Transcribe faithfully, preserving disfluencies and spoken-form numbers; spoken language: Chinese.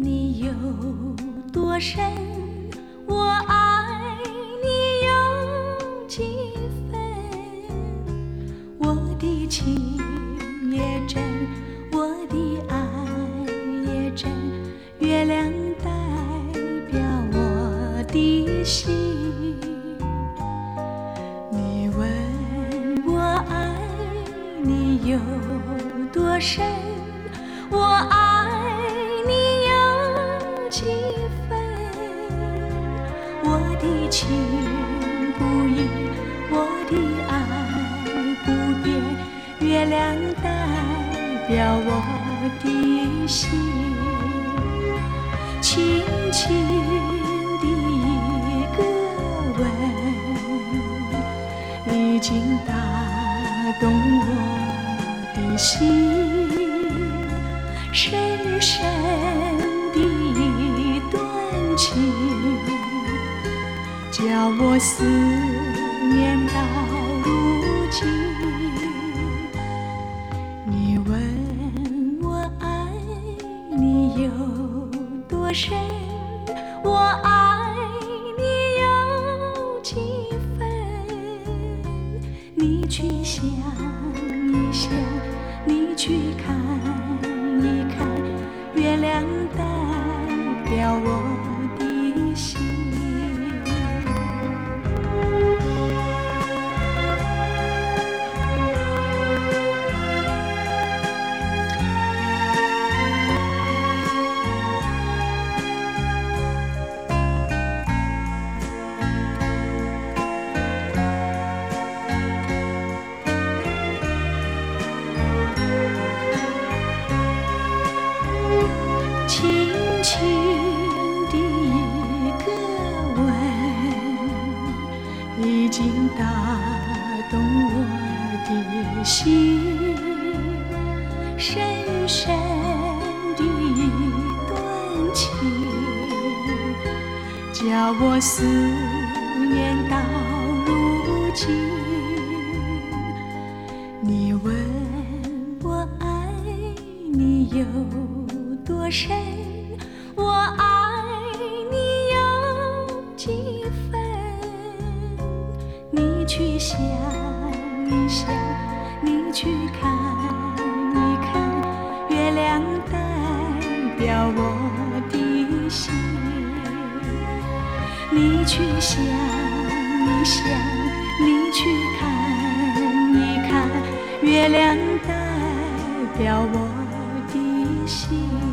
你有多深，我爱你有几分。我的情也真，我的爱也真，月亮代表我的心。你问我爱你有多深，我爱你有几分。我的情不移，我的爱不变，月亮代表我的心。轻轻的一个吻，已经打动我的心。深深的一段情，叫我思念到如今。你问我爱你有多深，我爱你有几分。你去想一想，你去看一看，月亮代表我的心。轻轻的一个吻，已经打动我的心。深深的一段情，叫我思念到如今。你问我爱你有多深，我爱你有几分。你去想一想，你去看一看，月亮代表我的心。你去想一想，你去看一看，月亮代表我的心。